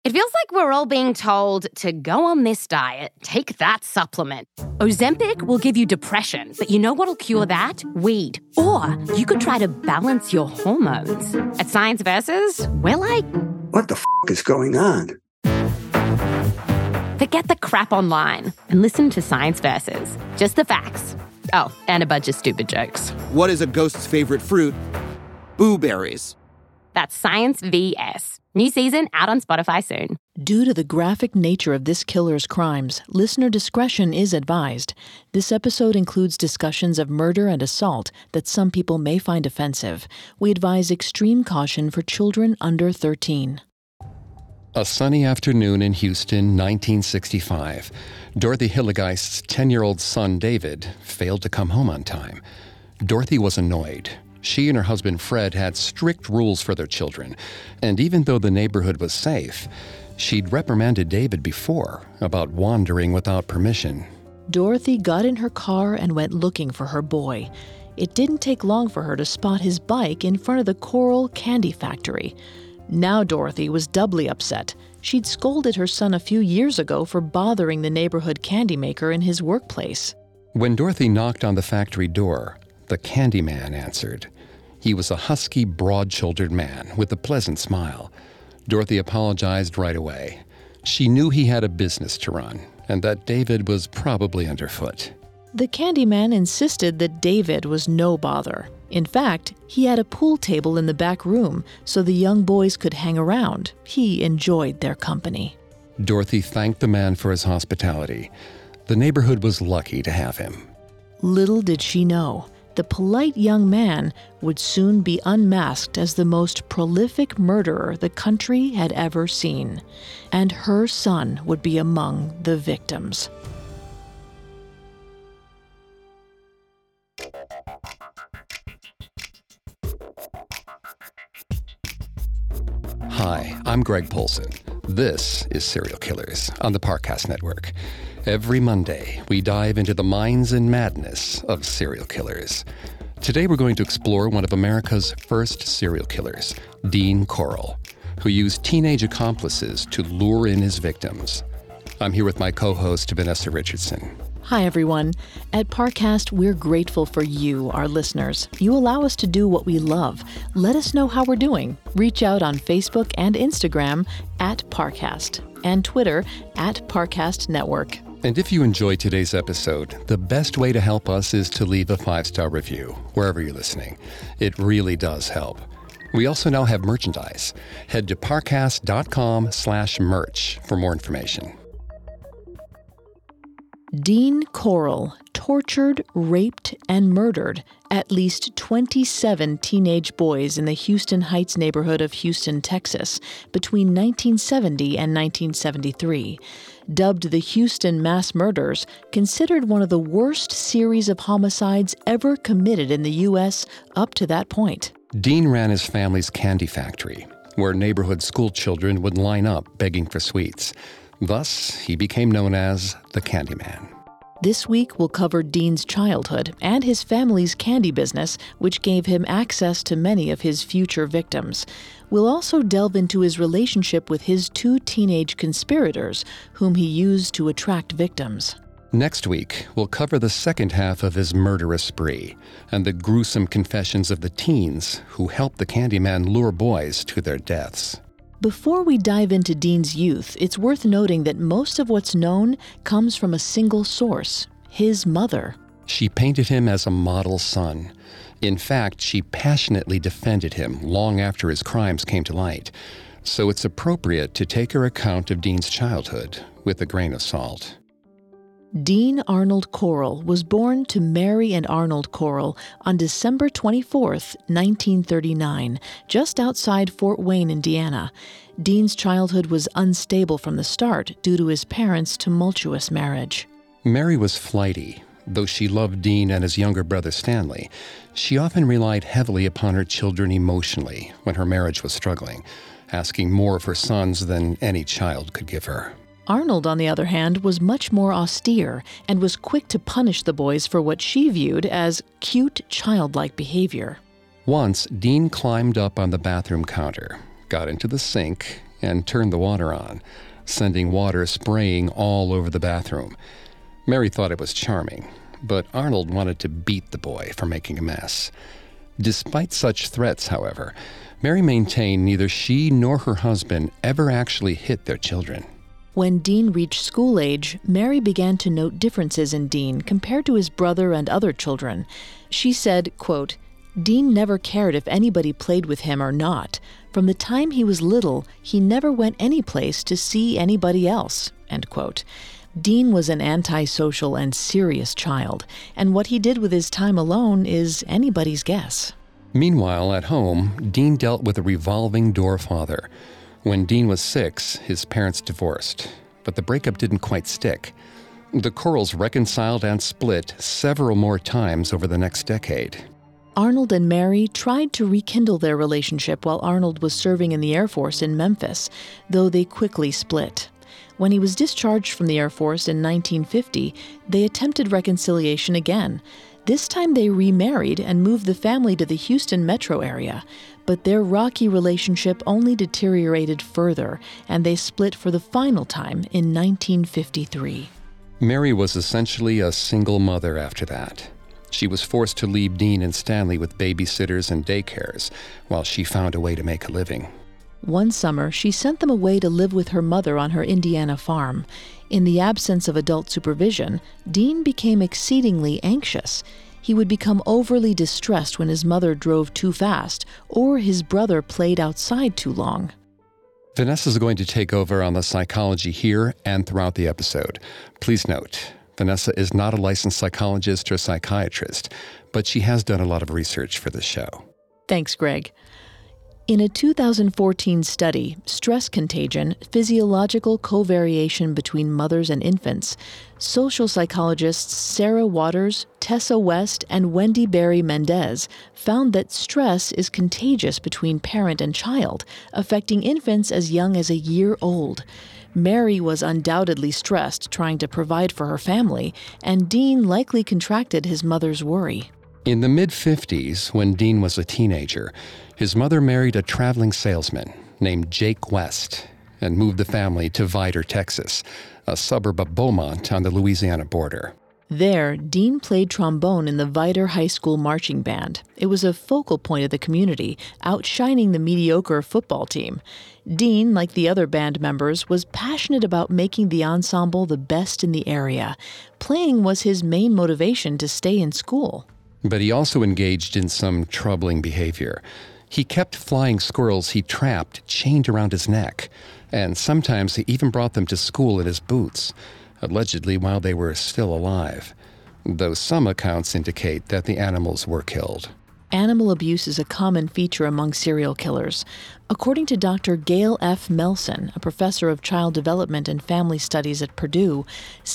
It feels like we're all being told to go on this diet, take that supplement. Ozempic will give you depression, but you know what'll cure that? Weed. Or you could try to balance your hormones. At Science Versus, we're like, what the is going on? Forget the crap online and listen to Science Versus. Just the facts. Oh, and a bunch of stupid jokes. What is a ghost's favorite fruit? Blueberries. That's Science VS. New season out on Spotify soon. Due to the graphic nature of this killer's crimes, listener discretion is advised. This episode includes discussions of murder and assault that some people may find offensive. We advise extreme caution for children under 13. A sunny afternoon in Houston, 1965. Dorothy Hilligeist's 10-year-old son, David, failed to come home on time. Dorothy was annoyed. She and her husband, Fred, had strict rules for their children, and even though the neighborhood was safe, she'd reprimanded David before about wandering without permission. Dorothy got in her car and went looking for her boy. It didn't take long for her to spot his bike in front of the Coral Candy Factory. Now Dorothy was doubly upset. She'd scolded her son a few years ago for bothering the neighborhood candy maker in his workplace. When Dorothy knocked on the factory door, the candy man answered. He was a husky, broad-shouldered man with a pleasant smile. Dorothy apologized right away. She knew he had a business to run, and that David was probably underfoot. The candy man insisted that David was no bother. In fact, he had a pool table in the back room so the young boys could hang around. He enjoyed their company. Dorothy thanked the man for his hospitality. The neighborhood was lucky to have him. Little did she know, the polite young man would soon be unmasked as the most prolific murderer the country had ever seen. And her son would be among the victims. Hi, I'm Greg Polson. This is Serial Killers on the Parcast Network. Every Monday, we dive into the minds and madness of serial killers. Today, we're going to explore one of America's first serial killers, Dean Corll, who used teenage accomplices to lure in his victims. I'm here with my co-host, Vanessa Richardson. Hi, everyone. At Parcast, we're grateful for you, our listeners. You allow us to do what we love. Let us know how we're doing. Reach out on Facebook and Instagram at Parcast and Twitter at Parcast Network. And if you enjoyed today's episode, the best way to help us is to leave a 5-star review, wherever you're listening. It really does help. We also now have merchandise. Head to parcast.com/merch for more information. Dean Corll tortured, raped, and murdered at least 27 teenage boys in the Houston Heights neighborhood of Houston, Texas, between 1970 and 1973. Dubbed the Houston Mass Murders, considered one of the worst series of homicides ever committed in the U.S. up to that point. Dean ran his family's candy factory, where neighborhood school children would line up begging for sweets. Thus, he became known as the Candyman. This week, we'll cover Dean's childhood and his family's candy business, which gave him access to many of his future victims. We'll also delve into his relationship with his 2 teenage conspirators, whom he used to attract victims. Next week, we'll cover the second half of his murderous spree and the gruesome confessions of the teens who helped the Candyman lure boys to their deaths. Before we dive into Dean's youth, it's worth noting that most of what's known comes from a single source, his mother. She painted him as a model son. In fact, she passionately defended him long after his crimes came to light. So it's appropriate to take her account of Dean's childhood with a grain of salt. Dean Arnold Corll was born to Mary and Arnold Corll on December 24, 1939, just outside Fort Wayne, Indiana. Dean's childhood was unstable from the start due to his parents' tumultuous marriage. Mary was flighty. Though she loved Dean and his younger brother Stanley, she often relied heavily upon her children emotionally when her marriage was struggling, asking more of her sons than any child could give her. Arnold, on the other hand, was much more austere and was quick to punish the boys for what she viewed as cute, childlike behavior. Once, Dean climbed up on the bathroom counter, got into the sink, and turned the water on, sending water spraying all over the bathroom. Mary thought it was charming, but Arnold wanted to beat the boy for making a mess. Despite such threats, however, Mary maintained neither she nor her husband ever actually hit their children. When Dean reached school age, Mary began to note differences in Dean compared to his brother and other children. She said, quote, "Dean never cared if anybody played with him or not. From the time he was little, he never went any place to see anybody else," end quote. Dean was an antisocial and serious child, and what he did with his time alone is anybody's guess. Meanwhile, at home, Dean dealt with a revolving door father. When Dean was 6, his parents divorced, but the breakup didn't quite stick. The Corals reconciled and split several more times over the next decade. Arnold and Mary tried to rekindle their relationship while Arnold was serving in the Air Force in Memphis, though they quickly split. When he was discharged from the Air Force in 1950, they attempted reconciliation again. This time they remarried and moved the family to the Houston metro area. But their rocky relationship only deteriorated further, and they split for the final time in 1953. Mary was essentially a single mother after that. She was forced to leave Dean and Stanley with babysitters and daycares while she found a way to make a living. One summer, she sent them away to live with her mother on her Indiana farm. In the absence of adult supervision, Dean became exceedingly anxious. He would become overly distressed when his mother drove too fast or his brother played outside too long. Vanessa's going to take over on the psychology here and throughout the episode. Please note, Vanessa is not a licensed psychologist or psychiatrist, but she has done a lot of research for this show. Thanks, Greg. In a 2014 study, Stress Contagion, Physiological Covariation Between Mothers and Infants, social psychologists Sarah Waters, Tessa West, and Wendy Berry Mendez found that stress is contagious between parent and child, affecting infants as young as a year old. Mary was undoubtedly stressed trying to provide for her family, and Dean likely contracted his mother's worry. In the mid-50s, when Dean was a teenager, his mother married a traveling salesman named Jake West and moved the family to Vidor, Texas, a suburb of Beaumont on the Louisiana border. There, Dean played trombone in the Vidor High School marching band. It was a focal point of the community, outshining the mediocre football team. Dean, like the other band members, was passionate about making the ensemble the best in the area. Playing was his main motivation to stay in school. But he also engaged in some troubling behavior. He kept flying squirrels he trapped chained around his neck, and sometimes he even brought them to school in his boots, allegedly while they were still alive, though some accounts indicate that the animals were killed. Animal abuse is a common feature among serial killers. According to Dr. Gail F. Melson, a professor of child development and family studies at Purdue,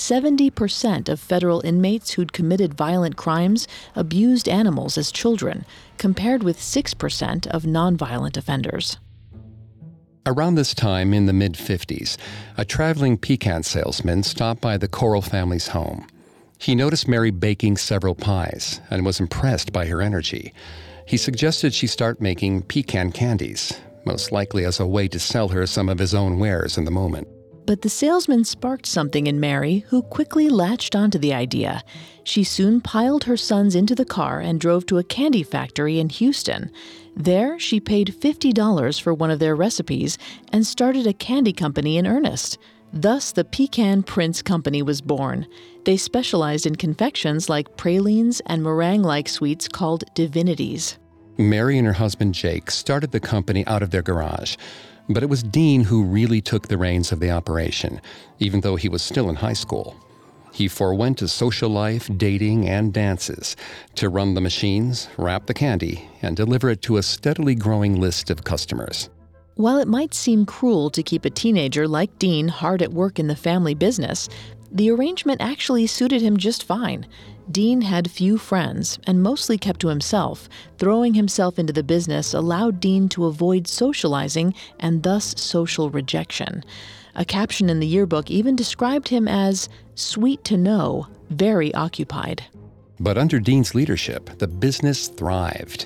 70% of federal inmates who'd committed violent crimes abused animals as children, compared with 6% of nonviolent offenders. Around this time, in the mid-50s, a traveling pecan salesman stopped by the Coral family's home. He noticed Mary baking several pies and was impressed by her energy. He suggested she start making pecan candies, most likely as a way to sell her some of his own wares in the moment. But the salesman sparked something in Mary, who quickly latched onto the idea. She soon piled her sons into the car and drove to a candy factory in Houston. There, she paid $50 for one of their recipes and started a candy company in earnest. Thus, the Pecan Prince Company was born. They specialized in confections like pralines and meringue-like sweets called divinities. Mary and her husband Jake started the company out of their garage, but it was Dean who really took the reins of the operation, even though he was still in high school. He forewent to social life, dating, and dances to run the machines, wrap the candy, and deliver it to a steadily growing list of customers. While it might seem cruel to keep a teenager like Dean hard at work in the family business, the arrangement actually suited him just fine. Dean had few friends and mostly kept to himself. Throwing himself into the business allowed Dean to avoid socializing and thus social rejection. A caption in the yearbook even described him as sweet to know, very occupied. But under Dean's leadership, the business thrived.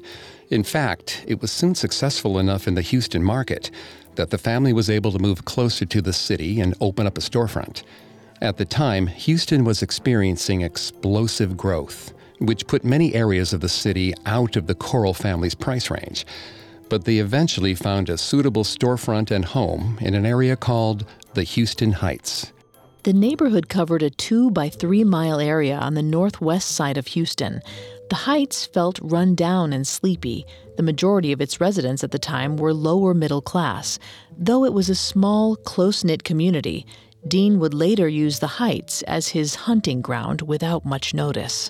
In fact, it was soon successful enough in the Houston market that the family was able to move closer to the city and open up a storefront. At the time, Houston was experiencing explosive growth, which put many areas of the city out of the Corll family's price range. But they eventually found a suitable storefront and home in an area called the Houston Heights. The neighborhood covered a 2 by 3 mile area on the northwest side of Houston. The Heights felt run down and sleepy. The majority of its residents at the time were lower middle class. Though it was a small, close-knit community, Dean would later use the Heights as his hunting ground without much notice.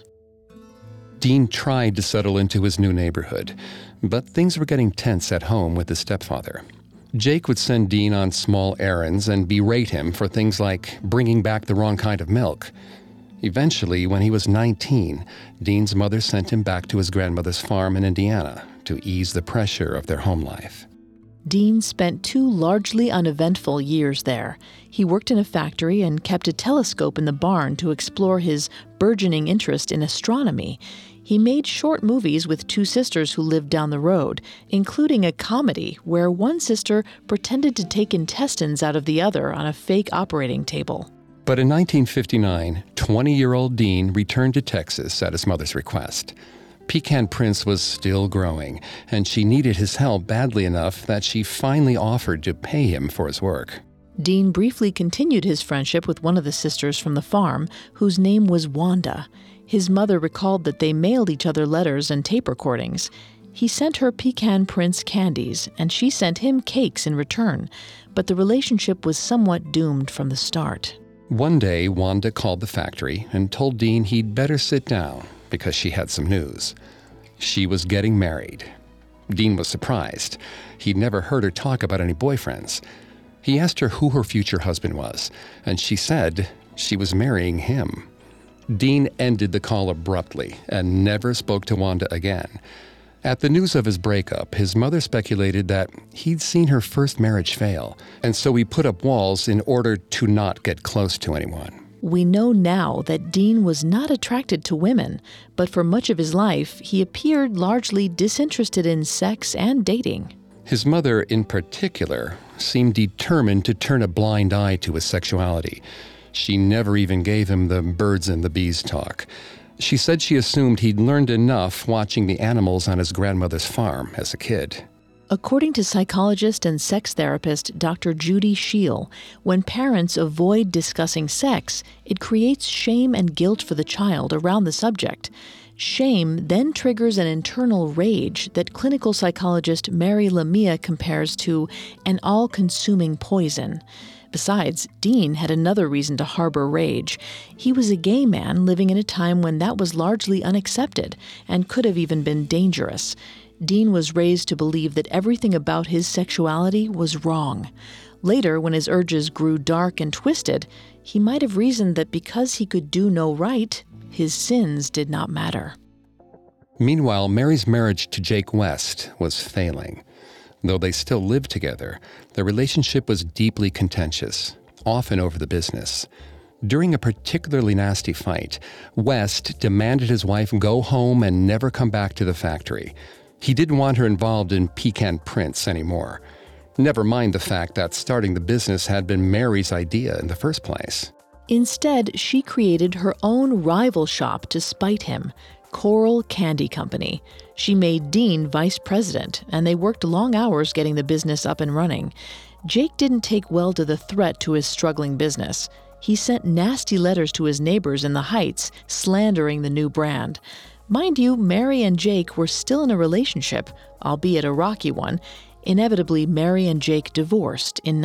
Dean tried to settle into his new neighborhood, but things were getting tense at home with his stepfather. Jake would send Dean on small errands and berate him for things like bringing back the wrong kind of milk. Eventually, when he was 19, Dean's mother sent him back to his grandmother's farm in Indiana to ease the pressure of their home life. Dean spent 2 largely uneventful years there. He worked in a factory and kept a telescope in the barn to explore his burgeoning interest in astronomy. He made short movies with 2 sisters who lived down the road, including a comedy where one sister pretended to take intestines out of the other on a fake operating table. But in 1959, 20-year-old Dean returned to Texas at his mother's request. Pecan Prince was still growing, and she needed his help badly enough that she finally offered to pay him for his work. Dean briefly continued his friendship with one of the sisters from the farm, whose name was Wanda. His mother recalled that they mailed each other letters and tape recordings. He sent her Pecan Prince candies, and she sent him cakes in return, but the relationship was somewhat doomed from the start. One day, Wanda called the factory and told Dean he'd better sit down because she had some news. She was getting married. Dean was surprised. He'd never heard her talk about any boyfriends. He asked her who her future husband was, and she said she was marrying him. Dean ended the call abruptly and never spoke to Wanda again. At the news of his breakup, his mother speculated that he'd seen her first marriage fail, and so he put up walls in order to not get close to anyone. We know now that Dean was not attracted to women, but for much of his life, he appeared largely disinterested in sex and dating. His mother, in particular, seemed determined to turn a blind eye to his sexuality. She never even gave him the birds and the bees talk. She said she assumed he'd learned enough watching the animals on his grandmother's farm as a kid. According to psychologist and sex therapist Dr. Judy Scheel, when parents avoid discussing sex, it creates shame and guilt for the child around the subject. Shame then triggers an internal rage that clinical psychologist Mary Lamia compares to an all-consuming poison. Besides, Dean had another reason to harbor rage. He was a gay man living in a time when that was largely unaccepted and could have even been dangerous. Dean was raised to believe that everything about his sexuality was wrong. Later, when his urges grew dark and twisted, he might have reasoned that because he could do no right, his sins did not matter. Meanwhile, Mary's marriage to Jake West was failing. Though they still lived together, their relationship was deeply contentious, often over the business. During a particularly nasty fight, West demanded his wife go home and never come back to the factory. He didn't want her involved in Pecan Prince anymore. Never mind the fact that starting the business had been Mary's idea in the first place. Instead, she created her own rival shop to spite him, Corll Candy Company. She made Dean vice president, and they worked long hours getting the business up and running. Jake didn't take well to the threat to his struggling business. He sent nasty letters to his neighbors in the Heights, slandering the new brand. Mind you, Mary and Jake were still in a relationship, albeit a rocky one. Inevitably, Mary and Jake divorced in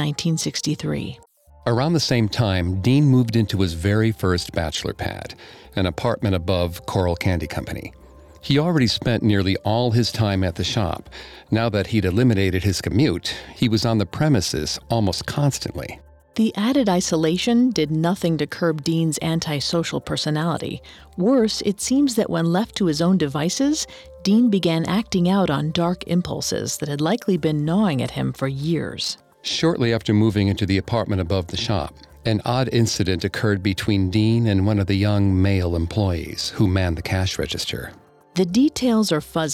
1963. Around the same time, Dean moved into his very first bachelor pad, an apartment above Corll Candy Company. He already spent nearly all his time at the shop. Now that he'd eliminated his commute, he was on the premises almost constantly. The added isolation did nothing to curb Dean's antisocial personality. Worse, it seems that when left to his own devices, Dean began acting out on dark impulses that had likely been gnawing at him for years. Shortly after moving into the apartment above the shop, an odd incident occurred between Dean and one of the young male employees who manned the cash register. The details are fuzzy,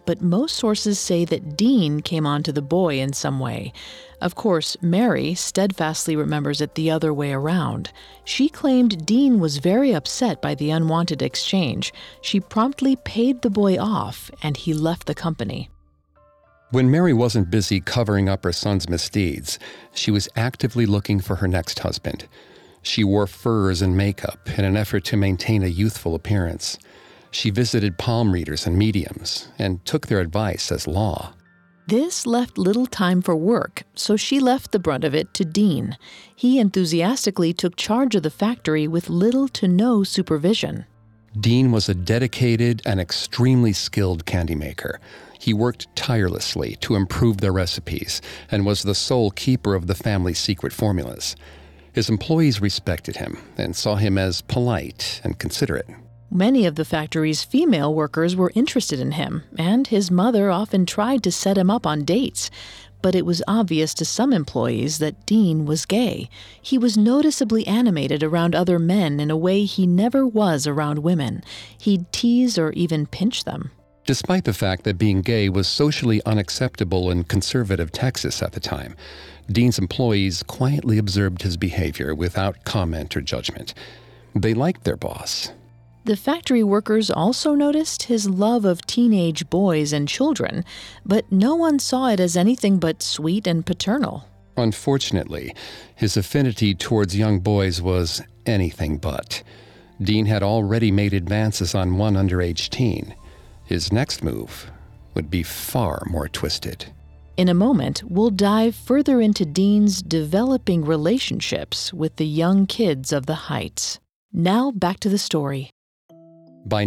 but most sources say that Dean came on to the boy in some way. Of course, Mary steadfastly remembers it the other way around. She claimed Dean was very upset by the unwanted exchange. She promptly paid the boy off, and he left the company. When Mary wasn't busy covering up her son's misdeeds, she was actively looking for her next husband. She wore furs and makeup in an effort to maintain a youthful appearance. She visited palm readers and mediums and took their advice as law. This left little time for work, so she left the brunt of it to Dean. He enthusiastically took charge of the factory with little to no supervision. Dean was a dedicated and extremely skilled candy maker. He worked tirelessly to improve their recipes and was the sole keeper of the family's secret formulas. His employees respected him and saw him as polite and considerate. Many of the factory's female workers were interested in him, and his mother often tried to set him up on dates. But it was obvious to some employees that Dean was gay. He was noticeably animated around other men in a way he never was around women. He'd tease or even pinch them. Despite the fact that being gay was socially unacceptable in conservative Texas at the time, Dean's employees quietly observed his behavior without comment or judgment. They liked their boss. The factory workers also noticed his love of teenage boys and children, but no one saw it as anything but sweet and paternal. Unfortunately, his affinity towards young boys was anything but. Dean had already made advances on one underage teen. His next move would be far more twisted. In a moment, we'll dive further into Dean's developing relationships with the young kids of the Heights. Now back to the story. By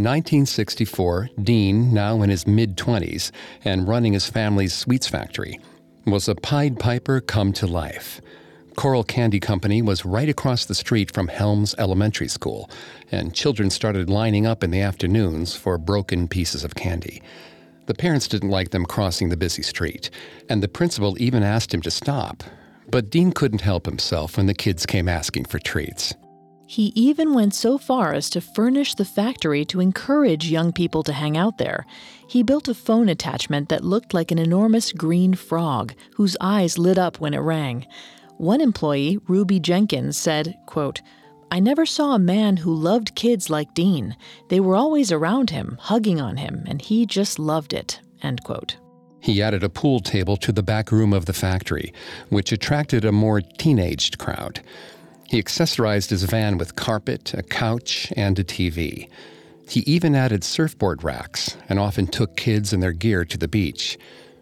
1964, Dean, now in his mid-20s and running his family's sweets factory, was a Pied Piper come to life. Coral Candy Company was right across the street from Helms Elementary School, and children started lining up in the afternoons for broken pieces of candy. The parents didn't like them crossing the busy street, and the principal even asked him to stop. But Dean couldn't help himself when the kids came asking for treats. He even went so far as to furnish the factory to encourage young people to hang out there. He built a phone attachment that looked like an enormous green frog, whose eyes lit up when it rang. One employee, Ruby Jenkins, said, quote, "I never saw a man who loved kids like Dean. They were always around him, hugging on him, and he just loved it," end quote. He added a pool table to the back room of the factory, which attracted a more teenaged crowd. He accessorized his van with carpet, a couch, and a TV. He even added surfboard racks and often took kids and their gear to the beach.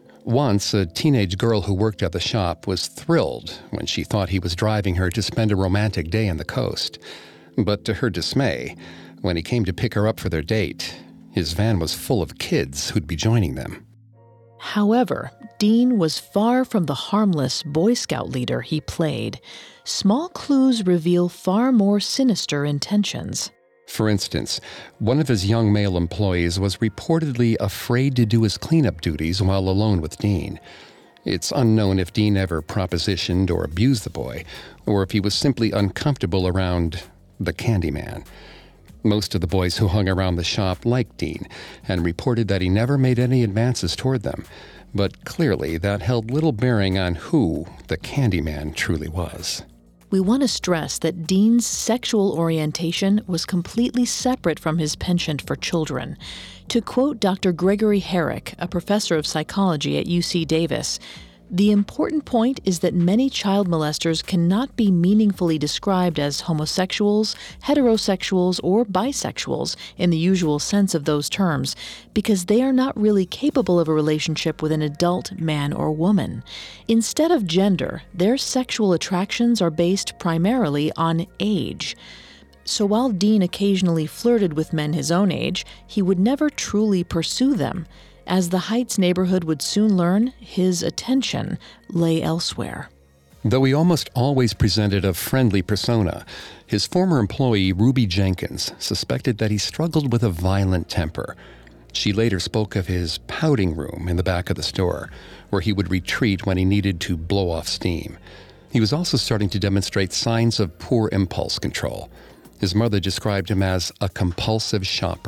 Once, a teenage girl who worked at the shop was thrilled when she thought he was driving her to spend a romantic day on the coast. But to her dismay, when he came to pick her up for their date, his van was full of kids who'd be joining them. However, Dean was far from the harmless Boy Scout leader he played. Small clues reveal far more sinister intentions. For instance, one of his young male employees was reportedly afraid to do his cleanup duties while alone with Dean. It's unknown if Dean ever propositioned or abused the boy, or if he was simply uncomfortable around the Candyman. Most of the boys who hung around the shop liked Dean and reported that he never made any advances toward them, but clearly that held little bearing on who the Candyman truly was. We want to stress that Dean's sexual orientation was completely separate from his penchant for children. To quote Dr. Gregory Herrick, a professor of psychology at UC Davis, "The important point is that many child molesters cannot be meaningfully described as homosexuals, heterosexuals, or bisexuals in the usual sense of those terms, because they are not really capable of a relationship with an adult man or woman. Instead of gender, their sexual attractions are based primarily on age." So while Dean occasionally flirted with men his own age, he would never truly pursue them. As the Heights neighborhood would soon learn, his attention lay elsewhere. Though he almost always presented a friendly persona, his former employee, Ruby Jenkins, suspected that he struggled with a violent temper. She later spoke of his pouting room in the back of the store, where he would retreat when he needed to blow off steam. He was also starting to demonstrate signs of poor impulse control. His mother described him as a compulsive shopper,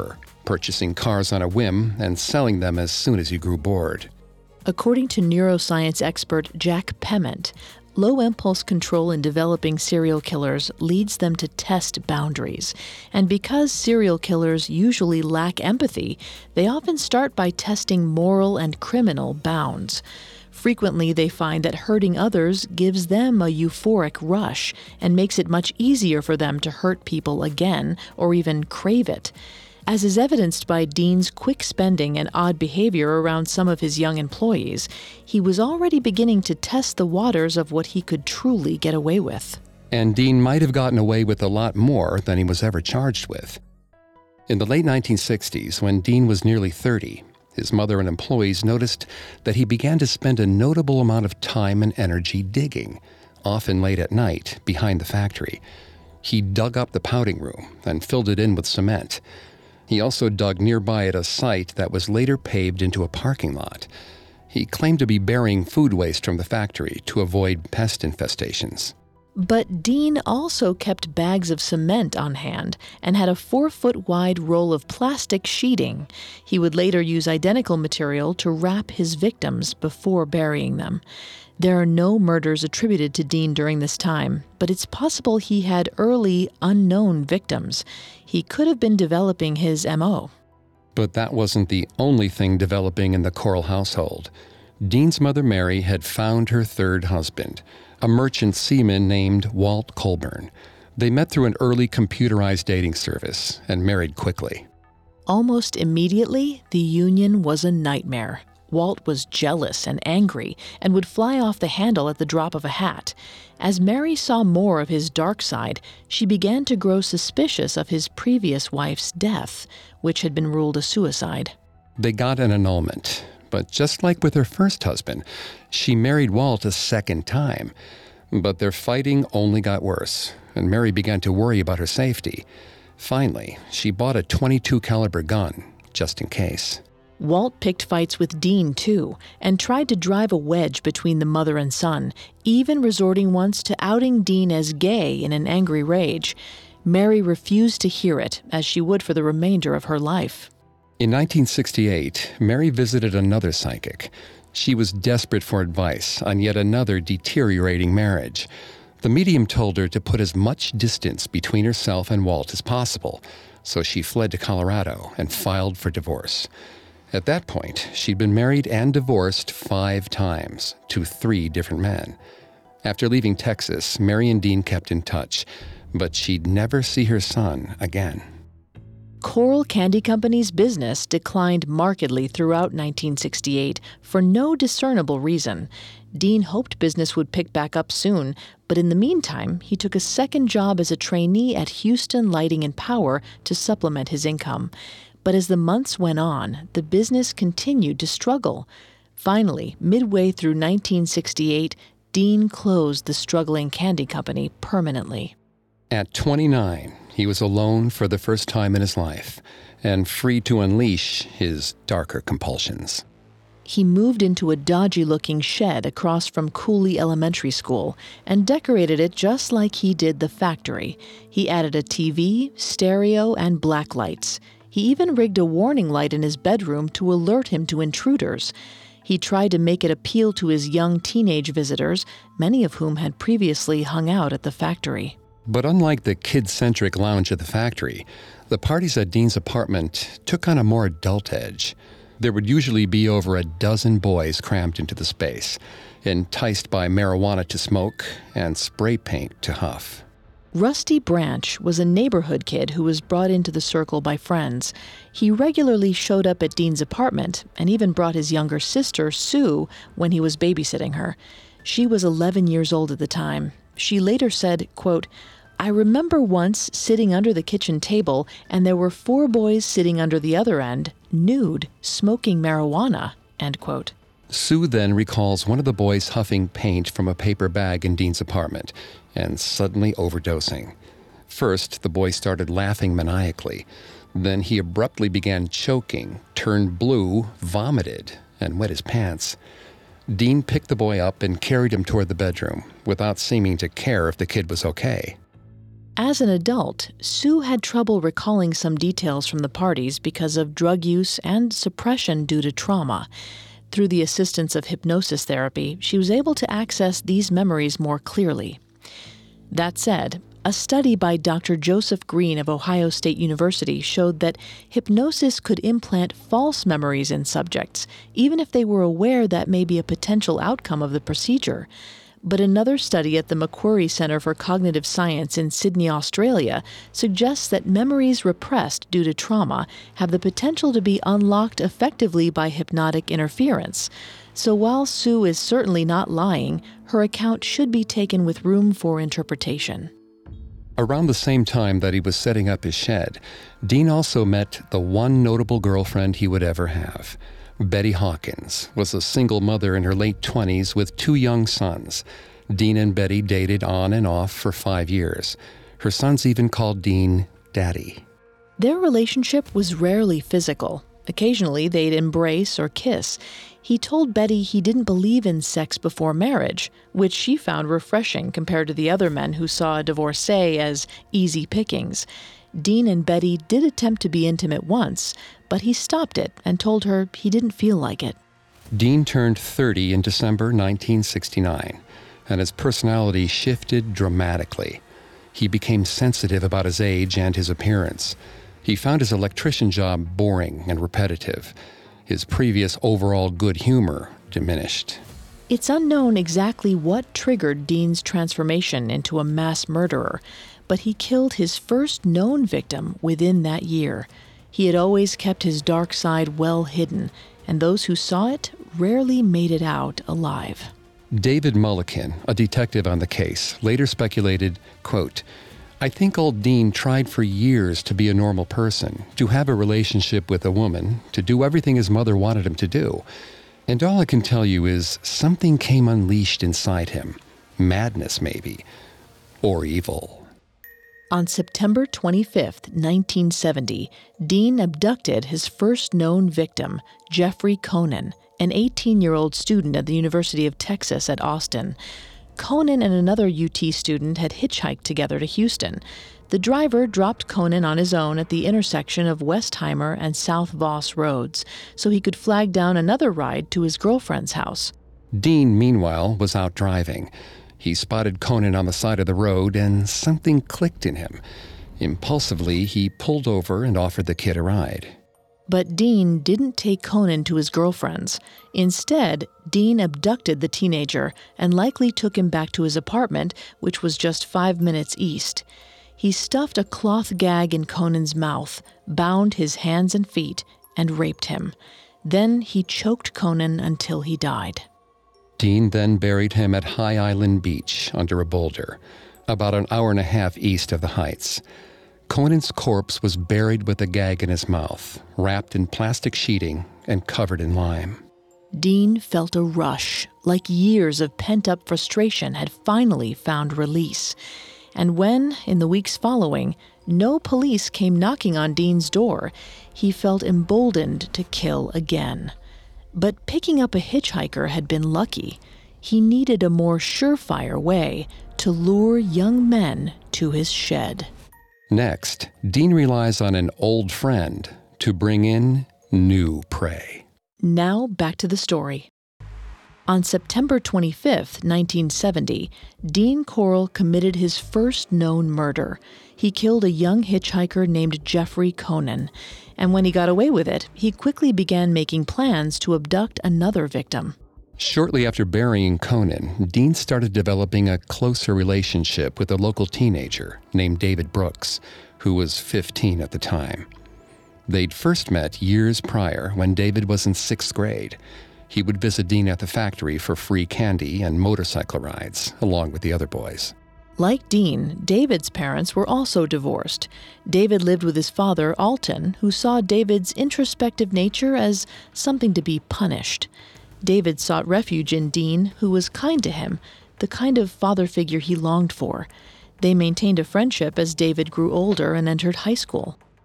purchasing cars on a whim and selling them as soon as he grew bored. According to neuroscience expert Jack Pement, low impulse control in developing serial killers leads them to test boundaries. And because serial killers usually lack empathy, they often start by testing moral and criminal bounds. Frequently, they find that hurting others gives them a euphoric rush and makes it much easier for them to hurt people again or even crave it. As is evidenced by Dean's quick spending and odd behavior around some of his young employees, he was already beginning to test the waters of what he could truly get away with. And Dean might have gotten away with a lot more than he was ever charged with. In the late 1960s, when Dean was nearly 30, his mother and employees noticed that he began to spend a notable amount of time and energy digging, often late at night, behind the factory. He dug up the pouting room and filled it in with cement. He also dug nearby at a site that was later paved into a parking lot. He claimed to be burying food waste from the factory to avoid pest infestations. But Dean also kept bags of cement on hand and had a 4-foot-wide roll of plastic sheeting. He would later use identical material to wrap his victims before burying them. There are no murders attributed to Dean during this time, but it's possible he had early, unknown victims. He could have been developing his M.O. But that wasn't the only thing developing in the Corll household. Dean's mother, Mary, had found her third husband, a merchant seaman named Walt Colburn. They met through an early computerized dating service and married quickly. Almost immediately, the union was a nightmare. Walt was jealous and angry and would fly off the handle at the drop of a hat. As Mary saw more of his dark side, she began to grow suspicious of his previous wife's death, which had been ruled a suicide. They got an annulment, but just like with her first husband, she married Walt a second time. But their fighting only got worse, and Mary began to worry about her safety. Finally, she bought a .22 caliber gun, just in case. Walt picked fights with Dean, too, and tried to drive a wedge between the mother and son, even resorting once to outing Dean as gay in an angry rage. Mary refused to hear it, as she would for the remainder of her life. In 1968, Mary visited another psychic. She was desperate for advice on yet another deteriorating marriage. The medium told her to put as much distance between herself and Walt as possible, so she fled to Colorado and filed for divorce. At that point, she'd been married and divorced 5 times to 3 different men. After leaving Texas, Mary and Dean kept in touch, but she'd never see her son again. Corll Candy Company's business declined markedly throughout 1968 for no discernible reason. Dean hoped business would pick back up soon, but in the meantime, he took a second job as a trainee at Houston Lighting and Power to supplement his income. But as the months went on, the business continued to struggle. Finally, midway through 1968, Dean closed the struggling candy company permanently. At 29, he was alone for the first time in his life and free to unleash his darker compulsions. He moved into a dodgy-looking shed across from Cooley Elementary School and decorated it just like he did the factory. He added a TV, stereo, and black lights. He even rigged a warning light in his bedroom to alert him to intruders. He tried to make it appeal to his young teenage visitors, many of whom had previously hung out at the factory. But unlike the kid-centric lounge at the factory, the parties at Dean's apartment took on a more adult edge. There would usually be over a dozen boys crammed into the space, enticed by marijuana to smoke and spray paint to huff. Rusty Branch was a neighborhood kid who was brought into the circle by friends. He regularly showed up at Dean's apartment and even brought his younger sister, Sue, when he was babysitting her. She was 11 years old at the time. She later said, quote, "I remember once sitting under the kitchen table and there were 4 boys sitting under the other end, nude, smoking marijuana," end quote. Sue then recalls one of the boys huffing paint from a paper bag in Dean's apartment and suddenly overdosing. First, the boy started laughing maniacally. Then he abruptly began choking, turned blue, vomited, and wet his pants. Dean picked the boy up and carried him toward the bedroom, without seeming to care if the kid was okay. As an adult, Sue had trouble recalling some details from the parties because of drug use and suppression due to trauma. Through the assistance of hypnosis therapy, she was able to access these memories more clearly. That said, a study by Dr. Joseph Green of Ohio State University showed that hypnosis could implant false memories in subjects, even if they were aware that may be a potential outcome of the procedure. But another study at the Macquarie Centre for Cognitive Science in Sydney, Australia, suggests that memories repressed due to trauma have the potential to be unlocked effectively by hypnotic interference. So while Sue is certainly not lying, her account should be taken with room for interpretation. Around the same time that he was setting up his shed, Dean also met the one notable girlfriend he would ever have. Betty Hawkins was a single mother in her late 20s with 2 young sons. Dean and Betty dated on and off for 5 years. Her sons even called Dean Daddy. Their relationship was rarely physical. Occasionally, they'd embrace or kiss. He told Betty he didn't believe in sex before marriage, which she found refreshing compared to the other men who saw a divorcee as easy pickings. Dean and Betty did attempt to be intimate once, but he stopped it and told her he didn't feel like it. Dean turned 30 in December 1969, and his personality shifted dramatically. He became sensitive about his age and his appearance. He found his electrician job boring and repetitive. His previous overall good humor diminished. It's unknown exactly what triggered Dean's transformation into a mass murderer, but he killed his first known victim within that year. He had always kept his dark side well hidden, and those who saw it rarely made it out alive. David Mulliken, a detective on the case, later speculated, quote, "I think old Dean tried for years to be a normal person, to have a relationship with a woman, to do everything his mother wanted him to do. And all I can tell you is something came unleashed inside him. Madness, maybe. Or evil." On September 25, 1970, Dean abducted his first known victim, Jeffrey Konen, an 18-year-old student at the University of Texas at Austin. Konen and another UT student had hitchhiked together to Houston. The driver dropped Konen on his own at the intersection of Westheimer and South Voss roads, so he could flag down another ride to his girlfriend's house. Dean, meanwhile, was out driving. He spotted Konen on the side of the road, and something clicked in him. Impulsively, he pulled over and offered the kid a ride. But Dean didn't take Konen to his girlfriend's. Instead, Dean abducted the teenager and likely took him back to his apartment, which was just 5 minutes east. He stuffed a cloth gag in Konen's mouth, bound his hands and feet, and raped him. Then he choked Konen until he died. Dean then buried him at High Island Beach under a boulder, about an hour and a half east of the Heights. Konen's corpse was buried with a gag in his mouth, wrapped in plastic sheeting and covered in lime. Dean felt a rush, like years of pent-up frustration had finally found release. And when, in the weeks following, no police came knocking on Dean's door, he felt emboldened to kill again. But picking up a hitchhiker had been lucky. He needed a more surefire way to lure young men to his shed. Next, Dean relies on an old friend to bring in new prey. Now back to the story. On September 25, 1970, Dean Corll committed his first known murder. He killed a young hitchhiker named Jeffrey Konen, and when he got away with it, he quickly began making plans to abduct another victim. Shortly after burying Konen, Dean started developing a closer relationship with a local teenager named David Brooks, who was 15 at the time. They'd first met years prior when David was in 6th grade. He would visit Dean at the factory for free candy and motorcycle rides, along with the other boys. Like Dean, David's parents were also divorced. David lived with his father, Alton, who saw David's introspective nature as something to be punished. David sought refuge in Dean, who was kind to him, the kind of father figure he longed for. They maintained a friendship as David grew older and entered high school.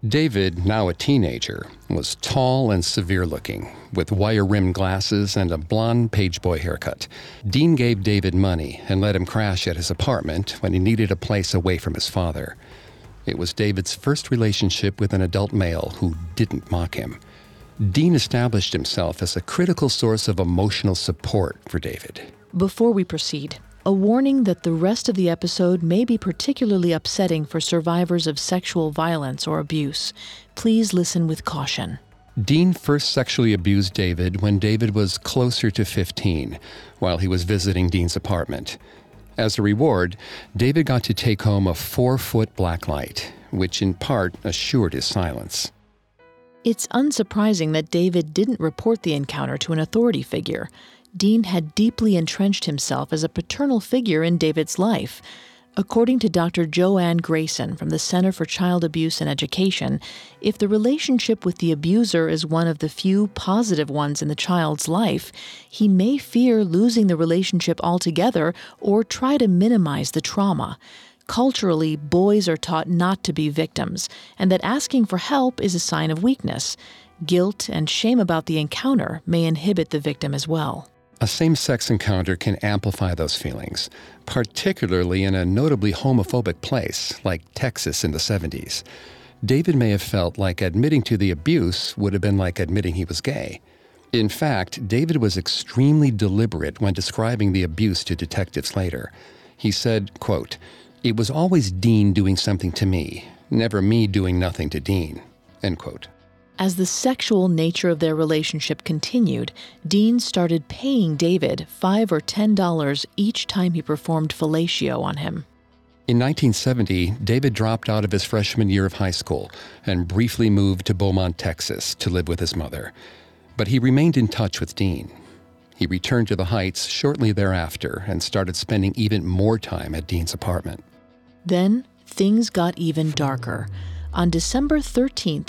David, now a teenager, was tall and severe-looking, with wire-rimmed glasses and a blonde pageboy haircut. Dean gave David money and let him crash at his apartment when he needed a place away from his father. It was David's first relationship with an adult male who didn't mock him. Dean established himself as a critical source of emotional support for David. Before we proceed, a warning that the rest of the episode may be particularly upsetting for survivors of sexual violence or abuse. Please listen with caution. Dean first sexually abused David when David was closer to 15, while he was visiting Dean's apartment. As a reward, David got to take home a 4-foot black light, which in part assured his silence. It's unsurprising that David didn't report the encounter to an authority figure. Dean had deeply entrenched himself as a paternal figure in David's life. According to Dr. Joanne Grayson from the Center for Child Abuse and Education, if the relationship with the abuser is one of the few positive ones in the child's life, he may fear losing the relationship altogether or try to minimize the trauma. Culturally, boys are taught not to be victims, and that asking for help is a sign of weakness. Guilt and shame about the encounter may inhibit the victim as well. A same-sex encounter can amplify those feelings, particularly in a notably homophobic place like Texas in the 70s. David may have felt like admitting to the abuse would have been like admitting he was gay. In fact, David was extremely deliberate when describing the abuse to detectives later. He said, quote, "It was always Dean doing something to me, never me doing nothing to Dean," end quote. As the sexual nature of their relationship continued, Dean started paying David $5 or $10 each time he performed fellatio on him. In 1970, David dropped out of his freshman year of high school and briefly moved to Beaumont, Texas, to live with his mother. But he remained in touch with Dean. He returned to the Heights shortly thereafter and started spending even more time at Dean's apartment. Then, things got even darker. On December 13,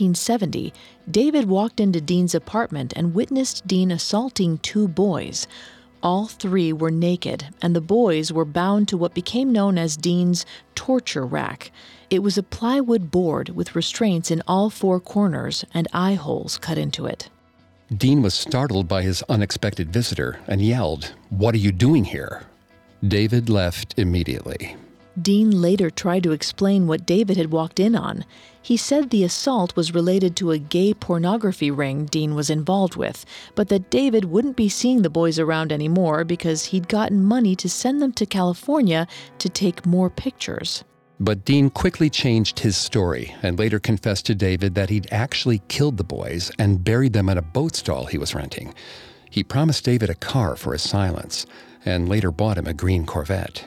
1970, David walked into Dean's apartment and witnessed Dean assaulting 2 boys. All 3 were naked, and the boys were bound to what became known as Dean's torture rack. It was a plywood board with restraints in all 4 corners and eye holes cut into it. Dean was startled by his unexpected visitor and yelled, "What are you doing here?" David left immediately. Dean later tried to explain what David had walked in on. He said the assault was related to a gay pornography ring Dean was involved with, but that David wouldn't be seeing the boys around anymore because he'd gotten money to send them to California to take more pictures. But Dean quickly changed his story and later confessed to David that he'd actually killed the boys and buried them in a boat stall he was renting. He promised David a car for his silence and later bought him a green Corvette.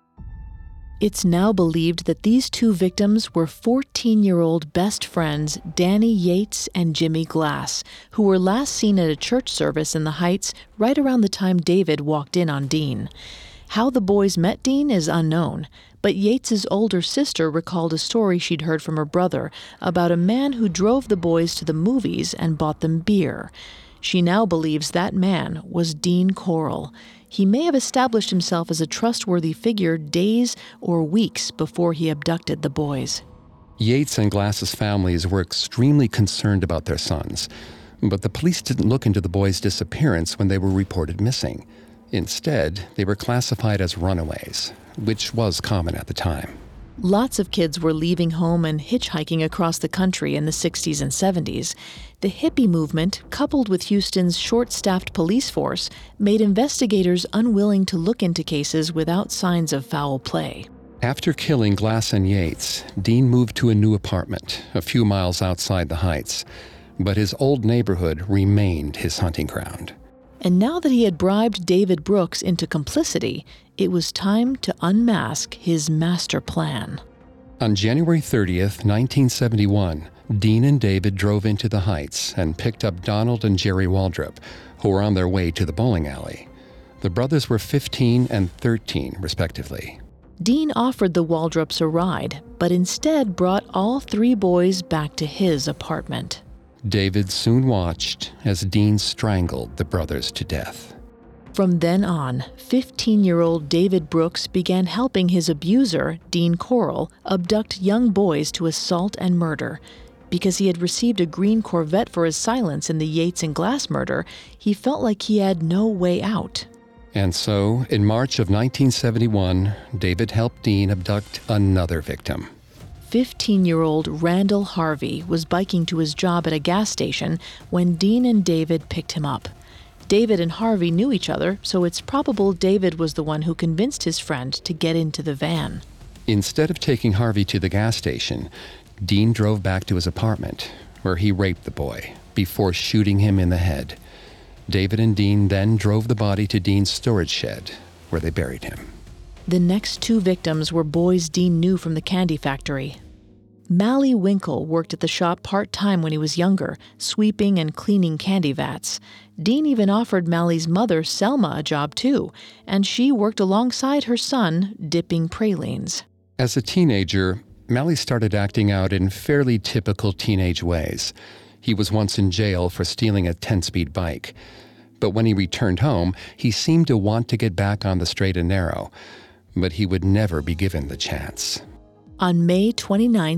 It's now believed that these 2 victims were 14-year-old best friends Danny Yates and Jimmy Glass, who were last seen at a church service in the Heights right around the time David walked in on Dean. How the boys met Dean is unknown, but Yates's older sister recalled a story she'd heard from her brother about a man who drove the boys to the movies and bought them beer. She now believes that man was Dean Corll. He may have established himself as a trustworthy figure days or weeks before he abducted the boys. Yates and Glass's families were extremely concerned about their sons, but the police didn't look into the boys' disappearance when they were reported missing. Instead, they were classified as runaways, which was common at the time. Lots of kids were leaving home and hitchhiking across the country in the 60s and 70s. The hippie movement, coupled with Houston's short-staffed police force, made investigators unwilling to look into cases without signs of foul play. After killing Glass and Yates, Dean moved to a new apartment a few miles outside the Heights, but his old neighborhood remained his hunting ground. And now that he had bribed David Brooks into complicity, it was time to unmask his master plan. On January 30th, 1971, Dean and David drove into the Heights and picked up Donald and Jerry Waldrop, who were on their way to the bowling alley. The brothers were 15 and 13, respectively. Dean offered the Waldrops a ride, but instead brought all 3 boys back to his apartment. David soon watched as Dean strangled the brothers to death. From then on, 15-year-old David Brooks began helping his abuser, Dean Corll, abduct young boys to assault and murder. Because he had received a green Corvette for his silence in the Yates and Glass murder, he felt like he had no way out. And so, in March of 1971, David helped Dean abduct another victim. 15-year-old Randall Harvey was biking to his job at a gas station when Dean and David picked him up. David and Harvey knew each other, so it's probable David was the one who convinced his friend to get into the van. Instead of taking Harvey to the gas station, Dean drove back to his apartment, where he raped the boy before shooting him in the head. David and Dean then drove the body to Dean's storage shed, where they buried him. The next two victims were boys Dean knew from the candy factory. Mally Winkle worked at the shop part-time when he was younger, sweeping and cleaning candy vats. Dean even offered Mally's mother, Selma, a job too, and she worked alongside her son, dipping pralines. As a teenager, Mally started acting out in fairly typical teenage ways. He was once in jail for stealing a 10-speed bike. But when he returned home, he seemed to want to get back on the straight and narrow. But he would never be given the chance. On May 29,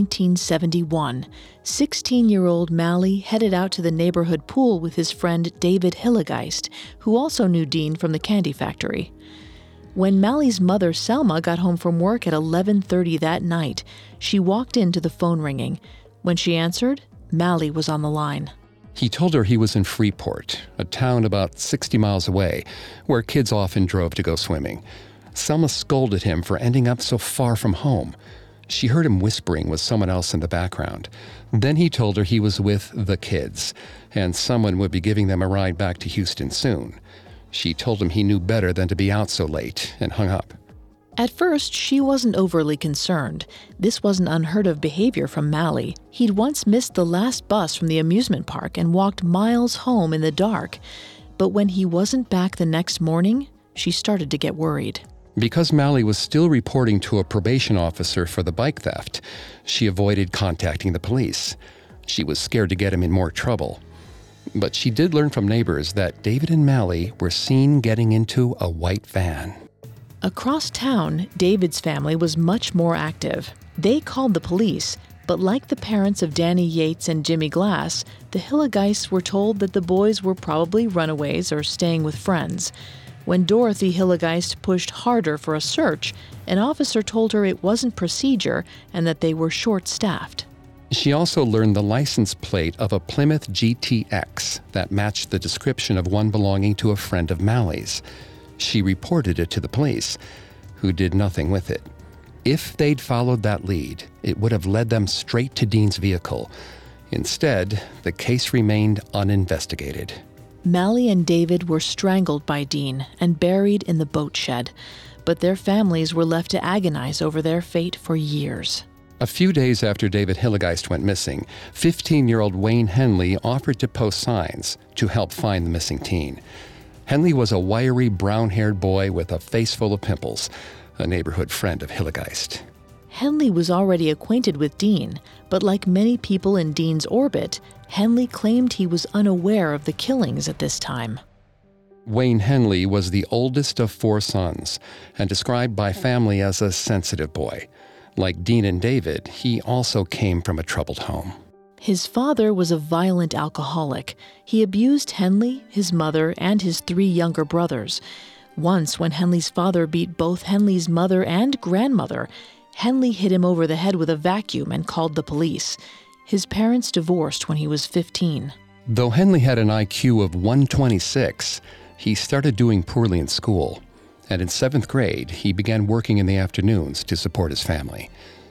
1971, 16-year-old Mally headed out to the neighborhood pool with his friend David Hillegeist, who also knew Dean from the candy factory. When Mally's mother, Selma, got home from work at 11:30 that night, she walked in to the phone ringing. When she answered, Mally was on the line. He told her he was in Freeport, a town about 60 miles away, where kids often drove to go swimming. Selma scolded him for ending up so far from home. She heard him whispering with someone else in the background. Then he told her he was with the kids, and someone would be giving them a ride back to Houston soon. She told him he knew better than to be out so late, and hung up. At first, she wasn't overly concerned. This wasn't unheard of behavior from Mally. He'd once missed the last bus from the amusement park and walked miles home in the dark. But when he wasn't back the next morning, she started to get worried. Because Mally was still reporting to a probation officer for the bike theft, she avoided contacting the police. She was scared to get him in more trouble. But she did learn from neighbors that David and Mally were seen getting into a white van. Across town, David's family was much more active. They called the police, but like the parents of Danny Yates and Jimmy Glass, the Hillegeists were told that the boys were probably runaways or staying with friends. When Dorothy Hillegeist pushed harder for a search, an officer told her it wasn't procedure and that they were short-staffed. She also learned the license plate of a Plymouth GTX that matched the description of one belonging to a friend of Mally's. She reported it to the police, who did nothing with it. If they'd followed that lead, it would have led them straight to Dean's vehicle. Instead, the case remained uninvestigated. Mally and David were strangled by Dean and buried in the boat shed, but their families were left to agonize over their fate for years. A few days after David Hillegeist went missing, 15-year-old Wayne Henley offered to post signs to help find the missing teen. Henley was a wiry, brown-haired boy with a face full of pimples, a neighborhood friend of Hillegeist. Henley was already acquainted with Dean, but like many people in Dean's orbit, Henley claimed he was unaware of the killings at this time. Wayne Henley was the oldest of 4 sons and described by family as a sensitive boy. Like Dean and David, he also came from a troubled home. His father was a violent alcoholic. He abused Henley, his mother, and his 3 younger brothers. Once, when Henley's father beat both Henley's mother and grandmother, Henley hit him over the head with a vacuum and called the police. His parents divorced when he was 15. Though Henley had an IQ of 126, he started doing poorly in school. And in 7th grade, he began working in the afternoons to support his family.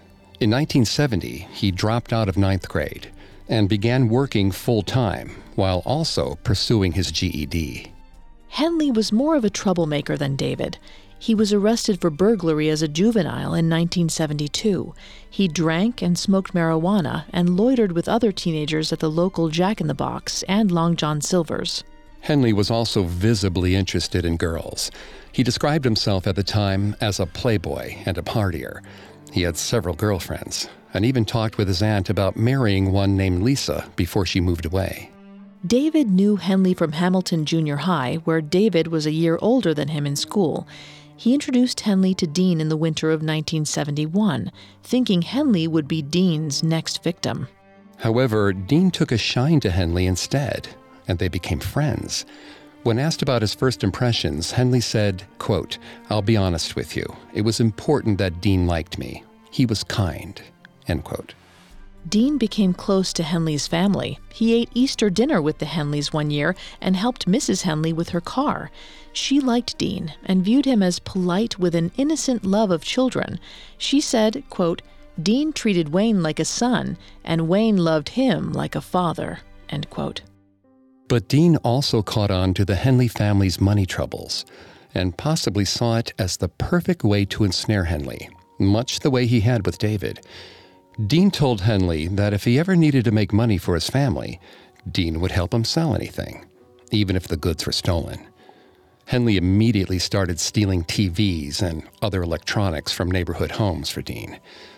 In 1970, he dropped out of 9th grade and began working full-time while also pursuing his GED. Henley was more of a troublemaker than David. He was arrested for burglary as a juvenile in 1972. He drank and smoked marijuana and loitered with other teenagers at the local Jack in the Box and Long John Silver's. Henley was also visibly interested in girls. He described himself at the time as a playboy and a partier. He had several girlfriends and even talked with his aunt about marrying one named Lisa before she moved away. David knew Henley from Hamilton Junior High, where David was a year older than him in school. He introduced Henley to Dean in the winter of 1971, thinking Henley would be Dean's next victim. However, Dean took a shine to Henley instead, and they became friends. When asked about his first impressions, Henley said, quote, "I'll be honest with you. It was important that Dean liked me. He was kind," end quote. Dean became close to Henley's family. He ate Easter dinner with the Henleys one year and helped Mrs. Henley with her car. She liked Dean and viewed him as polite with an innocent love of children. She said, quote, "Dean treated Wayne like a son, and Wayne loved him like a father," end quote. But Dean also caught on to the Henley family's money troubles and possibly saw it as the perfect way to ensnare Henley, much the way he had with David. Dean told Henley that if he ever needed to make money for his family, Dean would help him sell anything, even if the goods were stolen. Henley immediately started stealing TVs and other electronics from neighborhood homes for Dean.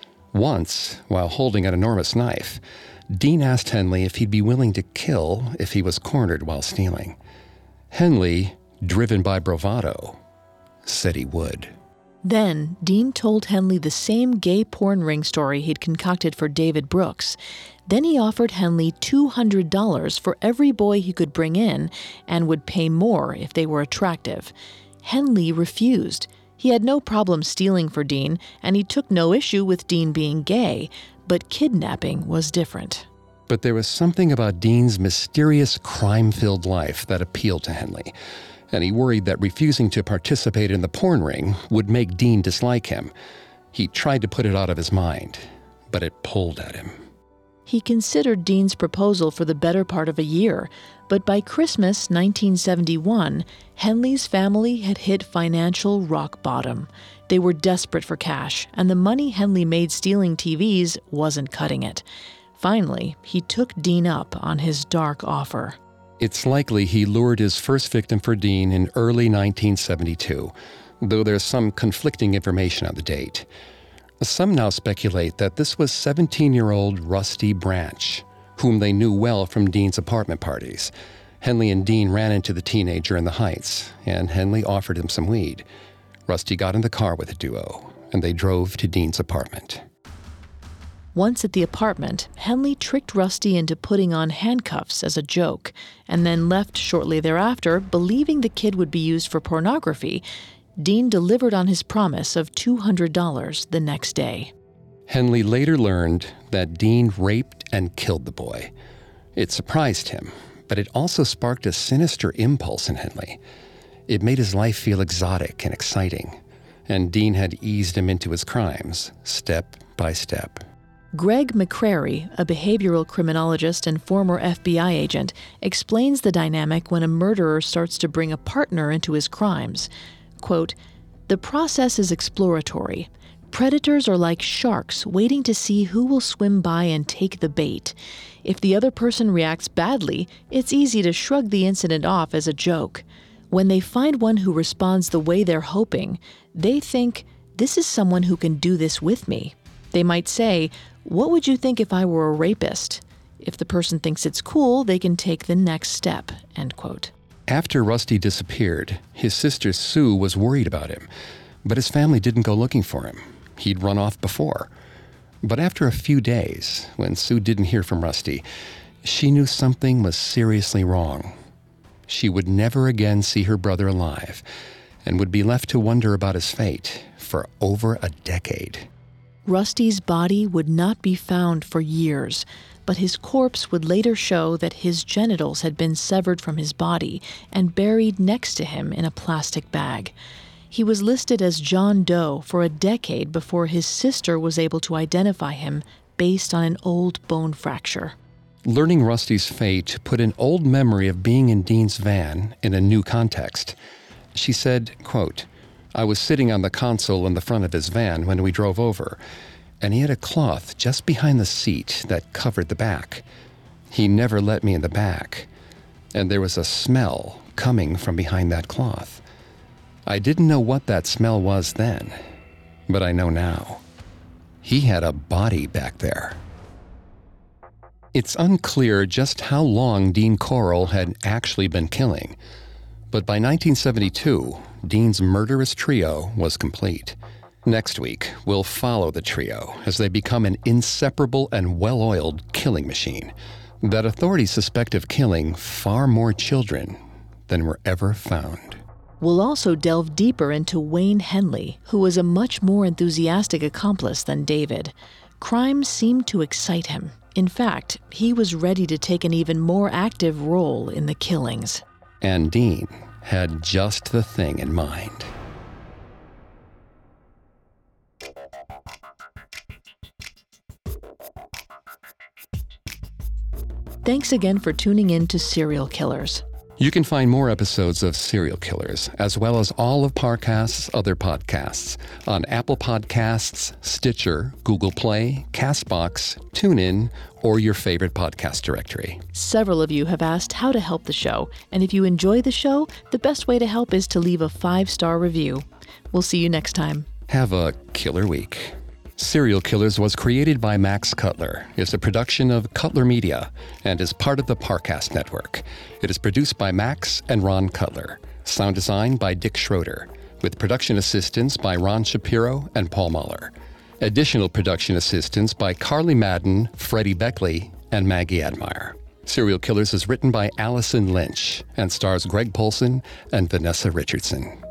Once, while holding an enormous knife, Dean asked Henley if he'd be willing to kill if he was cornered while stealing. Henley, driven by bravado, said he would. Then, Dean told Henley the same gay porn ring story he'd concocted for David Brooks. Then he offered Henley $200 for every boy he could bring in and would pay more if they were attractive. Henley refused. He had no problem stealing for Dean, and he took no issue with Dean being gay, but kidnapping was different. But there was something about Dean's mysterious crime-filled life that appealed to Henley, and he worried that refusing to participate in the porn ring would make Dean dislike him. He tried to put it out of his mind, but it pulled at him. He considered Dean's proposal for the better part of a year, but by Christmas 1971, Henley's family had hit financial rock bottom. They were desperate for cash, and the money Henley made stealing TVs wasn't cutting it. Finally, he took Dean up on his dark offer. It's likely he lured his first victim for Dean in early 1972, though there's some conflicting information on the date. Some now speculate that this was 17-year-old Rusty Branch, whom they knew well from Dean's apartment parties. Henley and Dean ran into the teenager in the Heights, and Henley offered him some weed. Rusty got in the car with the duo, and they drove to Dean's apartment. Once at the apartment, Henley tricked Rusty into putting on handcuffs as a joke, and then left shortly thereafter, believing the kid would be used for pornography. Dean delivered on his promise of $200 the next day. Henley later learned that Dean raped and killed the boy. It surprised him, but it also sparked a sinister impulse in Henley. It made his life feel exotic and exciting, and Dean had eased him into his crimes, step by step. Greg McCrary, a behavioral criminologist and former FBI agent, explains the dynamic when a murderer starts to bring a partner into his crimes. Quote, "The process is exploratory. Predators are like sharks waiting to see who will swim by and take the bait. If the other person reacts badly, it's easy to shrug the incident off as a joke. When they find one who responds the way they're hoping, they think, this is someone who can do this with me. They might say, what would you think if I were a rapist? If the person thinks it's cool, they can take the next step," end quote. After Rusty disappeared, his sister Sue was worried about him, but his family didn't go looking for him. He'd run off before. But after a few days, when Sue didn't hear from Rusty, she knew something was seriously wrong. She would never again see her brother alive, and would be left to wonder about his fate for over a decade. Rusty's body would not be found for years, but his corpse would later show that his genitals had been severed from his body and buried next to him in a plastic bag. He was listed as John Doe for a decade before his sister was able to identify him based on an old bone fracture. Learning Rusty's fate put an old memory of being in Dean's van in a new context. She said, quote, "I was sitting on the console in the front of his van when we drove over, and he had a cloth just behind the seat that covered the back. He never let me in the back, and there was a smell coming from behind that cloth. I didn't know what that smell was then, but I know now. He had a body back there." It's unclear just how long Dean Corll had actually been killing. But by 1972, Dean's murderous trio was complete. Next week, we'll follow the trio as they become an inseparable and well-oiled killing machine that authorities suspect of killing far more children than were ever found. We'll also delve deeper into Wayne Henley, who was a much more enthusiastic accomplice than David. Crime seemed to excite him. In fact, he was ready to take an even more active role in the killings. And Dean had just the thing in mind. Thanks again for tuning in to Serial Killers. You can find more episodes of Serial Killers, as well as all of Parcast's other podcasts, on Apple Podcasts, Stitcher, Google Play, CastBox, TuneIn, or your favorite podcast directory. Several of you have asked how to help the show, and if you enjoy the show, the best way to help is to leave a 5-star review. We'll see you next time. Have a killer week. Serial Killers was created by Max Cutler, is a production of Cutler Media, and is part of the Parcast Network. It is produced by Max and Ron Cutler. Sound design by Dick Schroeder, with production assistance by Ron Shapiro and Paul Mahler. Additional production assistance by Carly Madden, Freddie Beckley, and Maggie Admire. Serial Killers is written by Allison Lynch and stars Greg Polson and Vanessa Richardson.